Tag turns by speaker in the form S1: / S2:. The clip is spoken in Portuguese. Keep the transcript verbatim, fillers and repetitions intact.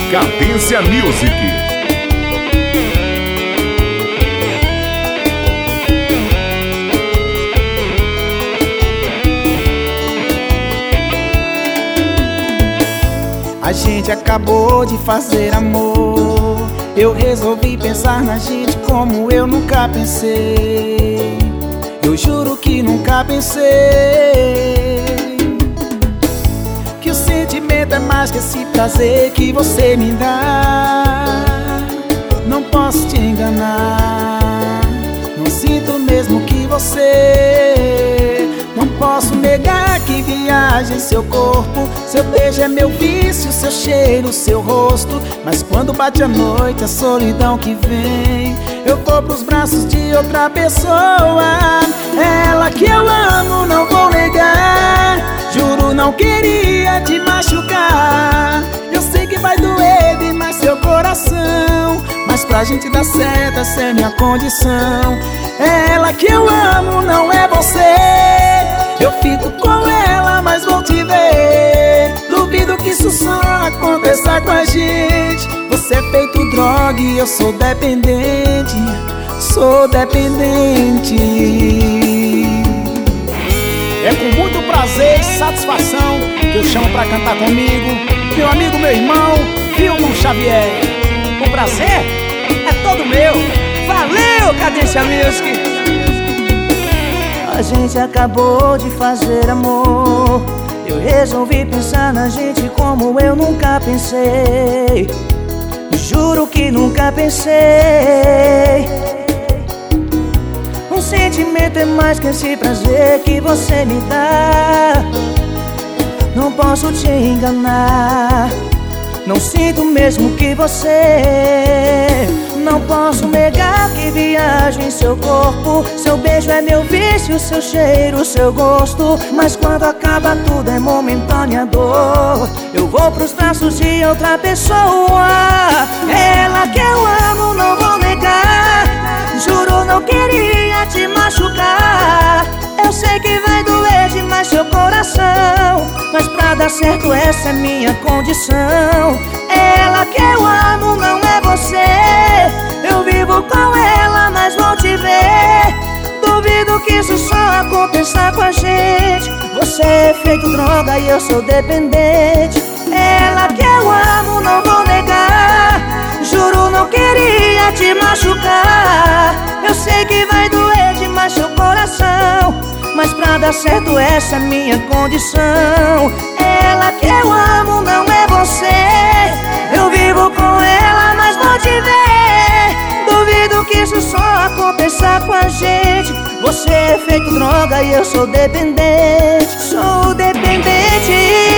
S1: Cadência Music.
S2: A gente acabou de fazer amor. Eu resolvi pensar na gente como eu nunca pensei. Eu juro que nunca pensei que o sentimento é mais que esse prazer que você me dá. Não posso te enganar, não sinto mesmo que você. Não posso negar que viaja em seu corpo. Seu beijo é meu vício, seu cheiro, seu rosto. Mas quando bate a noite, a solidão que vem, eu vou pros braços de outra pessoa. Ela que eu amo, não vou negar. Juro, não queria te machucar. Eu sei que vai doer demais seu coração, mas pra gente dar certo, essa é minha condição. Ela que eu amo, não é você. Eu fico com ela, mas vou te ver. Duvido que isso só aconteça com a gente. Você é feito droga e eu sou dependente. Sou dependente.
S3: É com muito prazer e satisfação que eu chamo pra cantar comigo meu amigo, meu irmão, Vilmon Xavier. O prazer é todo meu. Valeu, Cadência Music.
S4: A gente acabou de fazer amor. Eu resolvi pensar na gente como eu nunca pensei. Juro que nunca pensei. Um sentimento é mais que esse prazer que você me dá. Não posso te enganar, não sinto mesmo que você. Não posso negar que viajo em seu corpo. Seu beijo é meu vício, seu cheiro, seu gosto. Mas quando acaba tudo é momentânea dor. Eu vou pros braços de outra pessoa. Ela que eu amo, não vou negar. Juro, não queria te machucar. Eu sei que vai doer demais seu coração, mas pra dar certo essa é minha condição. Ela que eu amo, não é você. Eu vivo com ela, mas vou te ver. Duvido que isso só aconteça com a gente. Você é feito droga e eu sou dependente. Ela que eu amo, não vou negar. Juro, não queria te machucar. Eu sei que vai doer demais seu coração, mas pra dar certo essa é minha condição. Ela que eu amo, não é você. Eu vivo com ela, mas vou te ver. Duvido que isso só aconteça com a gente. Você é feito droga e eu sou dependente. Sou dependente.